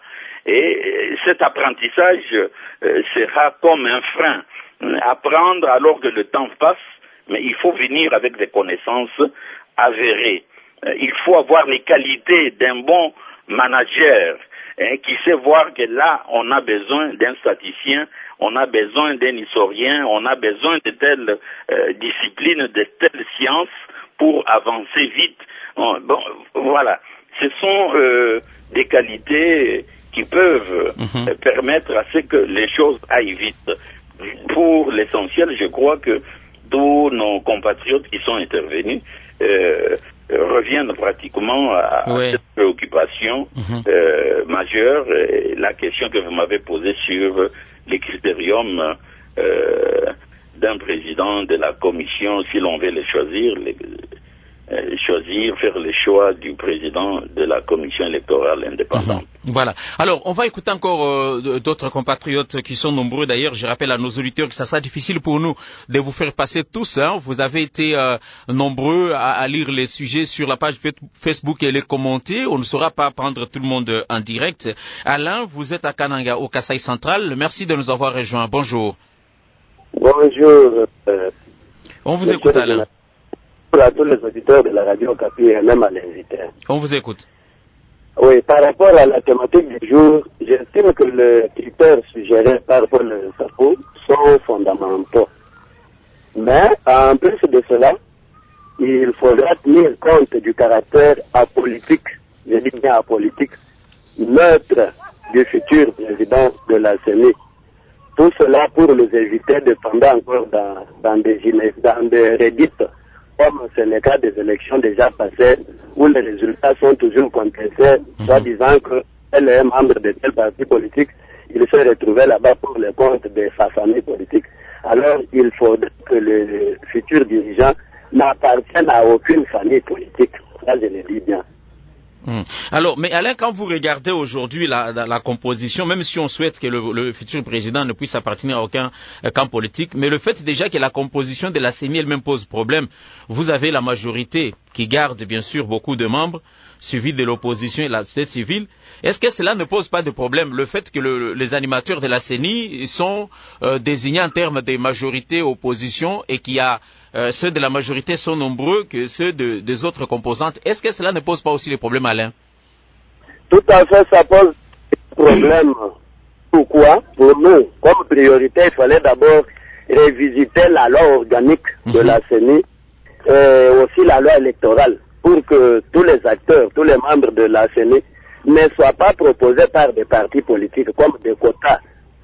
Et cet apprentissage euh, sera comme un frein. Apprendre alors que le temps passe, mais il faut venir avec des connaissances avérées. Euh, il faut avoir les qualités d'un bon manager hein, qui sait voir que là, on a besoin d'un statisticien, on a besoin d'un historien, on a besoin de telle euh, discipline, de telle science pour avancer vite. Bon, bon voilà. Ce sont euh, des qualités qui peuvent mmh. euh, permettre à ce que les choses aillent vite. Pour l'essentiel, je crois que tous nos compatriotes qui sont intervenus euh, reviennent pratiquement à, ouais. à cette préoccupation mmh. euh, majeure. Et la question que vous m'avez posée sur les critériums euh, d'un président de la commission, si l'on veut les choisir, les, euh, choisir, faire le choix du président de la commission électorale indépendante. Mmh. Voilà. Alors, on va écouter encore euh, d'autres compatriotes qui sont nombreux. D'ailleurs, je rappelle à nos auditeurs que ça sera difficile pour nous de vous faire passer tous. Hein. Vous avez été euh, nombreux à, à lire les sujets sur la page Facebook et les commenter. On ne saura pas prendre tout le monde en direct. Alain, vous êtes à Kananga, au Kasaï central. Merci de nous avoir rejoints. Bonjour. Bonjour. Euh, on vous écoute, Alain. Pour à tous les auditeurs de la radio Capi et même à l'invité. On vous écoute. Oui, par rapport à la thématique du jour, j'estime que les critères suggérés par Paul Sapou sont fondamentaux. Mais, en plus de cela, il faudra tenir compte du caractère apolitique, je dis bien apolitique, neutre du futur président de la C E N I. Tout cela pour les éviter de tomber encore dans, dans des, dans des redites, comme c'est le cas des élections déjà passées, où les résultats sont toujours contestés, mmh. soit disant que tel est membre de tel parti politique, il s'est retrouvé là-bas pour le compte de sa famille politique. Alors, il faudrait que les futurs dirigeants n'appartiennent à aucune famille politique. Ça, je le dis bien. Hum. Alors, mais Alain, quand vous regardez aujourd'hui la, la, la composition, même si on souhaite que le, le futur président ne puisse appartenir à aucun euh, camp politique, mais le fait déjà que la composition de la C E N I elle-même pose problème. Vous avez la majorité qui garde bien sûr beaucoup de membres, suivi de l'opposition et de la société civile. Est-ce que cela ne pose pas de problème, le fait que le, les animateurs de la C E N I sont euh, désignés en termes de majorité opposition et qu'il y a Euh, ceux de la majorité sont nombreux que ceux de, des autres composantes. Est-ce que cela ne pose pas aussi les problèmes, Alain? Tout à fait, ça pose des problèmes. Pourquoi? Pour nous, comme priorité, il fallait d'abord révisiter la loi organique de mm-hmm. la C E N I et aussi la loi électorale pour que tous les acteurs, tous les membres de la C E N I ne soient pas proposés par des partis politiques comme des quotas.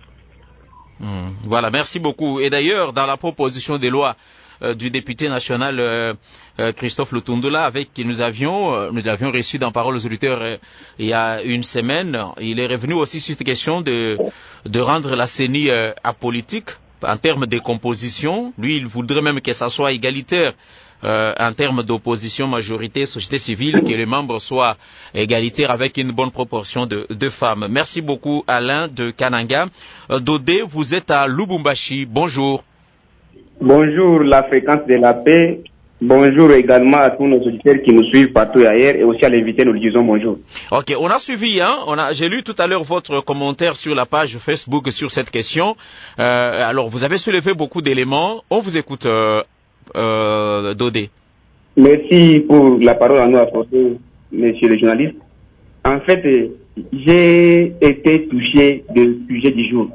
Mm, voilà, merci beaucoup. Et d'ailleurs, dans la proposition des lois Euh, du député national euh, euh, Christophe Lutundula, avec qui nous avions euh, nous avions reçu dans Parole aux auditeurs euh, il y a une semaine. Il est revenu aussi sur cette question de de rendre la C E N I euh, apolitique en termes de composition. Lui, il voudrait même que ça soit égalitaire euh, en termes d'opposition, majorité, société civile, que les membres soient égalitaires avec une bonne proportion de, de femmes. Merci beaucoup, Alain de Kananga. Euh, Dodé, vous êtes à Lubumbashi. Bonjour. Bonjour la fréquence de la paix, bonjour également à tous nos auditeurs qui nous suivent partout ailleurs et aussi à l'invité, nous lui disons bonjour. Ok, on a suivi, hein, on a, j'ai lu tout à l'heure votre commentaire sur la page Facebook sur cette question. Euh, alors vous avez soulevé beaucoup d'éléments, on vous écoute, euh, euh, Dodé. Merci pour la parole à nous apporter, monsieur le journaliste. En fait, euh, j'ai été touché du sujet du jour.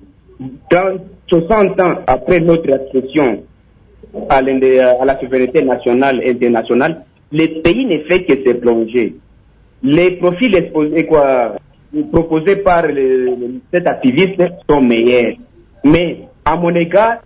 Dans soixante ans après notre accession à, à la souveraineté nationale et internationale, le pays ne fait que se plonger. Les profils exposés, quoi, proposés par le, cet activiste sont meilleurs. Mais à mon égard,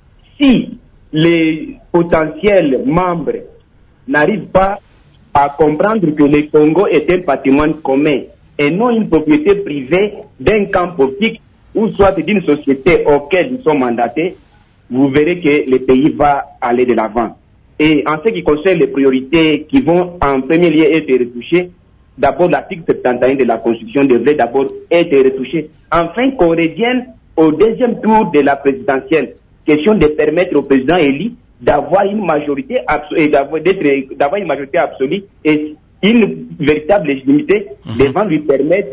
si les potentiels membres n'arrivent pas à comprendre que le Congo est un patrimoine commun et non une propriété privée d'un camp politique ou soit d'une société auquel ils sont mandatés, vous verrez que le pays va aller de l'avant. Et en ce qui concerne les priorités qui vont en premier lieu être retouchées, d'abord l'article soixante et onze de la Constitution devrait d'abord être retouché, afin qu'on revienne au deuxième tour de la présidentielle. Question de permettre au président élu d'avoir une majorité absolue, d'avoir, d'avoir une majorité absolue et une véritable légitimité mmh. devant lui permettre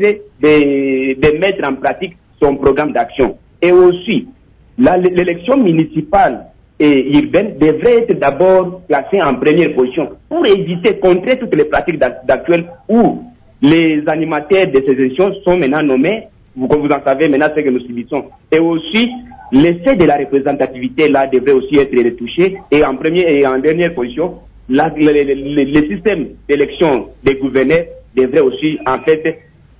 de, de mettre en pratique son programme d'action. Et aussi, la, l'élection municipale et urbaine devrait être d'abord placée en première position pour éviter, contrer toutes les pratiques actuelles où les animateurs de ces élections sont maintenant nommés, vous, comme vous en savez maintenant ce que nous subissons. Et aussi, l'essai de la représentativité là devrait aussi être retouché et en première et en dernière position, la, le, le, le, le système d'élection des gouverneurs devrait aussi en fait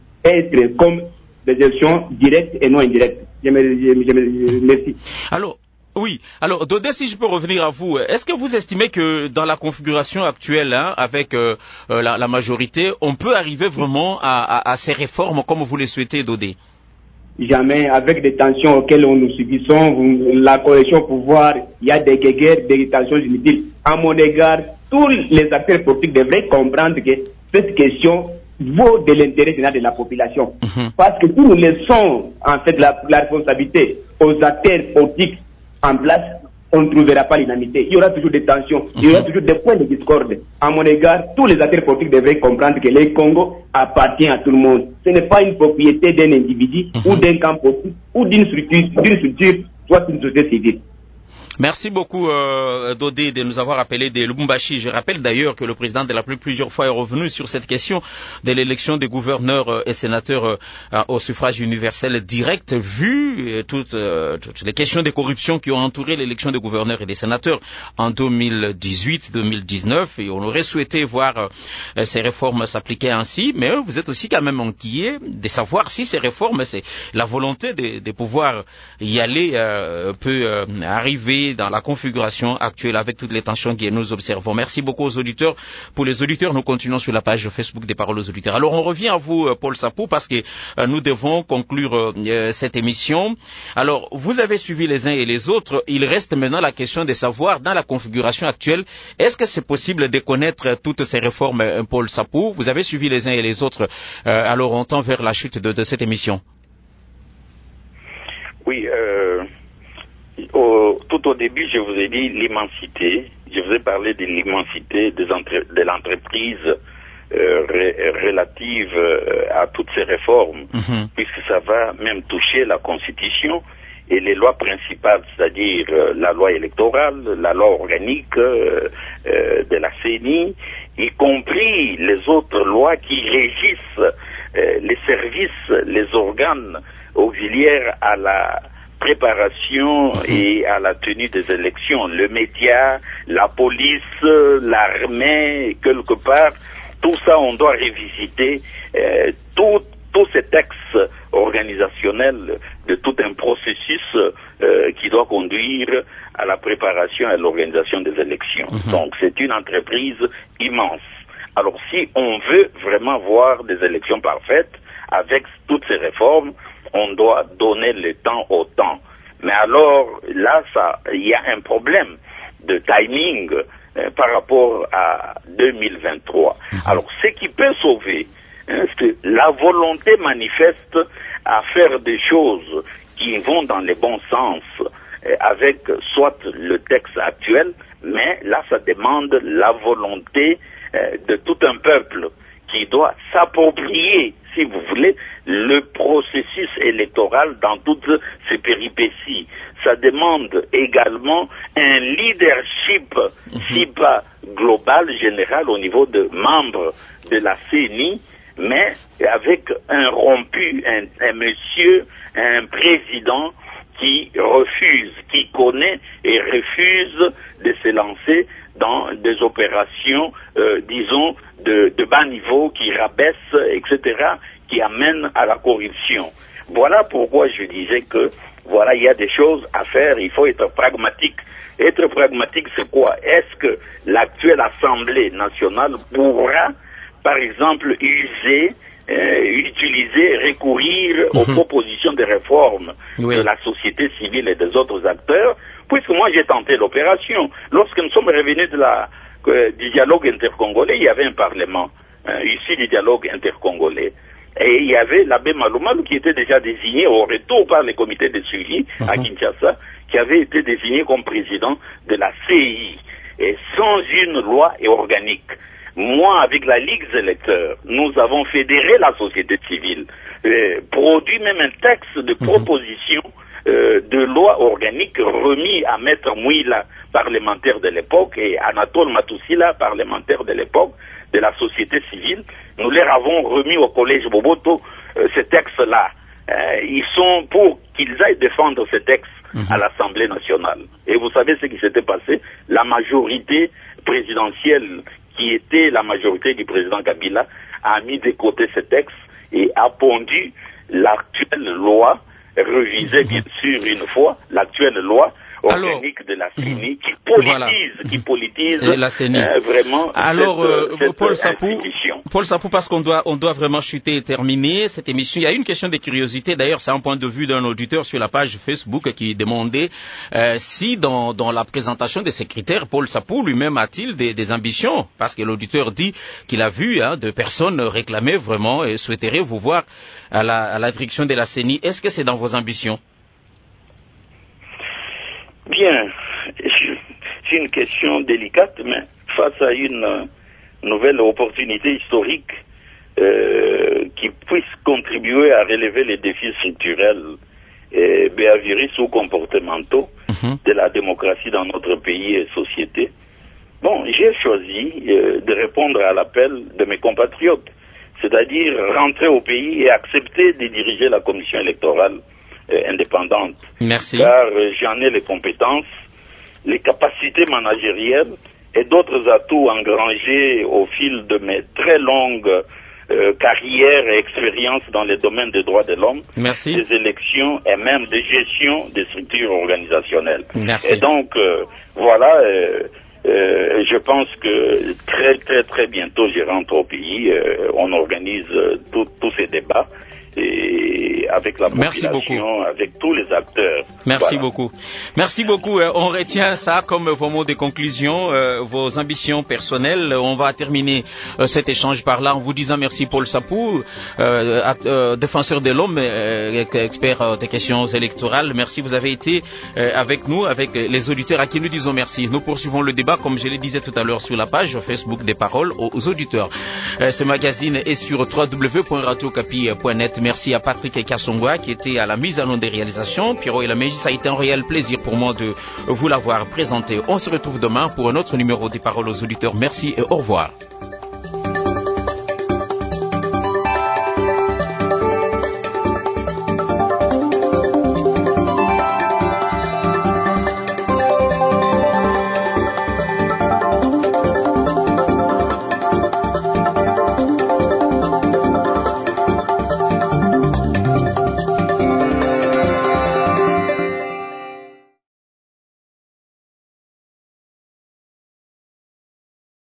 être comme des élections directes et non indirectes. Je me, je, je me, merci. Alors, oui. Alors, Dodé, si je peux revenir à vous, est-ce que vous estimez que dans la configuration actuelle, hein, avec euh, la, la majorité, on peut arriver vraiment à, à, à ces réformes comme vous les souhaitez, Dodé? Jamais, avec des tensions auxquelles nous subissons, la coalition au pouvoir, il y a des guerres, des tensions inutiles. À mon égard, tous les acteurs politiques devraient comprendre que cette question vaut de l'intérêt général de la population. Mm-hmm. Parce que si nous laissons en fait la, la responsabilité aux acteurs politiques en place, on ne trouvera pas l'unanimité. Il y aura toujours des tensions, mm-hmm. il y aura toujours des points de discorde. À mon égard, tous les acteurs politiques devraient comprendre que le Congo appartient à tout le monde. Ce n'est pas une propriété d'un individu mm-hmm. ou d'un camp politique ou d'une structure, d'une structure, soit une société civile. Merci beaucoup, euh, Dodé, de nous avoir appelé de Lubumbashi. Je rappelle d'ailleurs que le président de la République plusieurs fois est revenu sur cette question de l'élection des gouverneurs euh, et sénateurs euh, au suffrage universel direct, vu euh, toutes, euh, toutes les questions de corruption qui ont entouré l'élection des gouverneurs et des sénateurs en deux mille dix-huit deux mille dix-neuf. Et on aurait souhaité voir euh, ces réformes s'appliquer ainsi, mais euh, vous êtes aussi quand même inquiet de savoir si ces réformes, c'est la volonté de, de pouvoir y aller, euh, peut euh, arriver dans la configuration actuelle avec toutes les tensions que nous observons. Merci beaucoup aux auditeurs. Pour les auditeurs, nous continuons sur la page Facebook des Paroles aux auditeurs. Alors, on revient à vous, Paul Sapou, parce que euh, nous devons conclure euh, cette émission. Alors, vous avez suivi les uns et les autres. Il reste maintenant la question de savoir, dans la configuration actuelle, est-ce que c'est possible de connaître toutes ces réformes, Paul Sapou? Vous avez suivi les uns et les autres. Euh, alors, on tend vers la chute de, de cette émission. Oui, euh... Au, tout au début, je vous ai dit l'immensité. Je vous ai parlé de l'immensité des entre, de l'entreprise euh, ré, relative euh, à toutes ces réformes, mm-hmm. puisque ça va même toucher la Constitution et les lois principales, c'est-à-dire euh, la loi électorale, la loi organique euh, euh, de la C E N I, y compris les autres lois qui régissent euh, les services, les organes auxiliaires à la préparation et à la tenue des élections, le média, la police, l'armée, quelque part, tout ça on doit revisiter, euh, tout, tous ces textes organisationnels de tout un processus euh, qui doit conduire à la préparation et à l'organisation des élections. Mm-hmm. Donc c'est une entreprise immense. Alors si on veut vraiment voir des élections parfaites, avec toutes ces réformes, on doit donner le temps au temps. Mais alors, là, ça, il y a un problème de timing euh, par rapport à deux mille vingt-trois. Mm-hmm. Alors, ce qui peut sauver, hein, c'est la volonté manifeste à faire des choses qui vont dans le bon sens, euh, avec soit le texte actuel, mais là, ça demande la volonté euh, de tout un peuple qui doit s'approprier, si vous voulez, le processus électoral dans toutes ses péripéties. Ça demande également un leadership, mmh. si pas global, général, au niveau de membres de la C E N I, mais avec un rompu, un, un monsieur, un président qui refuse, qui connaît et refuse de se lancer dans des opérations, euh, disons, de, de bas niveau, qui rabaissent, et cetera, qui amènent à la corruption. Voilà pourquoi je disais que, voilà, il y a des choses à faire, il faut être pragmatique. Être pragmatique, c'est quoi? Est-ce que l'actuelle Assemblée nationale pourra, par exemple, user, euh, utiliser, recourir mmh. aux propositions de réforme oui. de la société civile et des autres acteurs? Puisque moi, j'ai tenté l'opération. Lorsque nous sommes revenus de la, euh, du dialogue intercongolais, il y avait un parlement, euh, ici du dialogue intercongolais. Et il y avait l'abbé Malumalu qui était déjà désigné au retour par les comités de suivi uh-huh. à Kinshasa, qui avait été désigné comme président de la C I. Et sans une loi organique. Moi, avec la Ligue des électeurs, nous avons fédéré la société civile, euh, produit même un texte de uh-huh. proposition euh, de loi organique remis à Maître Mouila, parlementaire de l'époque, et Anatole Matousila, parlementaire de l'époque, de la société civile. Nous leur avons remis au collège Boboto euh, ce texte-là. Euh, ils sont pour qu'ils aillent défendre ce texte mmh. à l'Assemblée nationale. Et vous savez ce qui s'était passé? La majorité présidentielle, qui était la majorité du président Kabila, a mis de côté ce texte et a pondu l'actuelle loi, révisée mmh. bien sûr une fois, l'actuelle loi organique Alors, de la C E N I, qui politise, voilà. qui politise la C E N I. Euh, vraiment. Alors, cette, euh, cette Paul Sapou, Paul Sapou, parce qu'on doit, on doit vraiment chuter et terminer cette émission. Il y a une question de curiosité. D'ailleurs, c'est un point de vue d'un auditeur sur la page Facebook qui demandait euh, si, dans, dans la présentation de ces critères, Paul Sapou lui-même a-t-il des, des ambitions? Parce que l'auditeur dit qu'il a vu hein, de personnes réclamer vraiment et souhaiterait vous voir à la, à la direction de la C E N I. Est-ce que c'est dans vos ambitions? Bien, c'est une question délicate, mais face à une nouvelle opportunité historique euh, qui puisse contribuer à relever les défis structurels et behavioristes ou comportementaux mm-hmm. de la démocratie dans notre pays et société, bon, j'ai choisi euh, de répondre à l'appel de mes compatriotes, c'est-à-dire rentrer au pays et accepter de diriger la commission électorale Euh, indépendante. Merci. Car euh, j'en ai les compétences, les capacités managérielles et d'autres atouts engrangés au fil de mes très longues euh, carrières et expériences dans les domaines des droits de l'homme, Merci. des élections et même de gestion des structures organisationnelles. Merci. Et donc, euh, voilà, euh, euh, je pense que très très très bientôt je rentre au pays, euh, on organise euh, tous ces débats. Et avec la population, avec tous les acteurs. Merci voilà. beaucoup. Merci beaucoup. On retient ça comme vos mots de conclusion, euh, vos ambitions personnelles. On va terminer euh, cet échange par là en vous disant merci Paul Sapou, euh, euh, défenseur de l'homme, euh, expert euh, des questions électorales. Merci, vous avez été euh, avec nous, avec les auditeurs à qui nous disons merci. Nous poursuivons le débat, comme je le disais tout à l'heure, sur la page Facebook des paroles aux auditeurs. Euh, ce magazine est sur w w w point radio okapi point net. Merci à Patrick Kassongwa qui était à la mise en œuvre des réalisations. Pierrot et la Mégie, ça a été un réel plaisir pour moi de vous l'avoir présenté. On se retrouve demain pour un autre numéro des paroles aux auditeurs. Merci et au revoir.